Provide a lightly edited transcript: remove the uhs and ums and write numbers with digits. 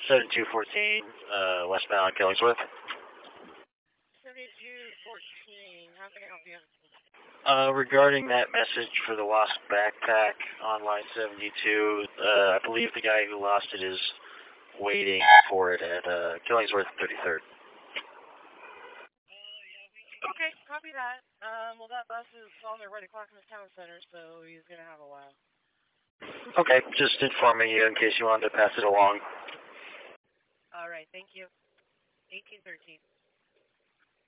7214, westbound Killingsworth. 7214, how can I help you? Regarding that message for the lost backpack on line 72, I believe the guy who lost it is waiting for it at Killingsworth 33rd. Okay, copy that. Well, that bus is on their way to Clackamas Town Center, so he's going to have a while. Okay, just informing you in case you wanted to pass it along. All right, thank you. 1813.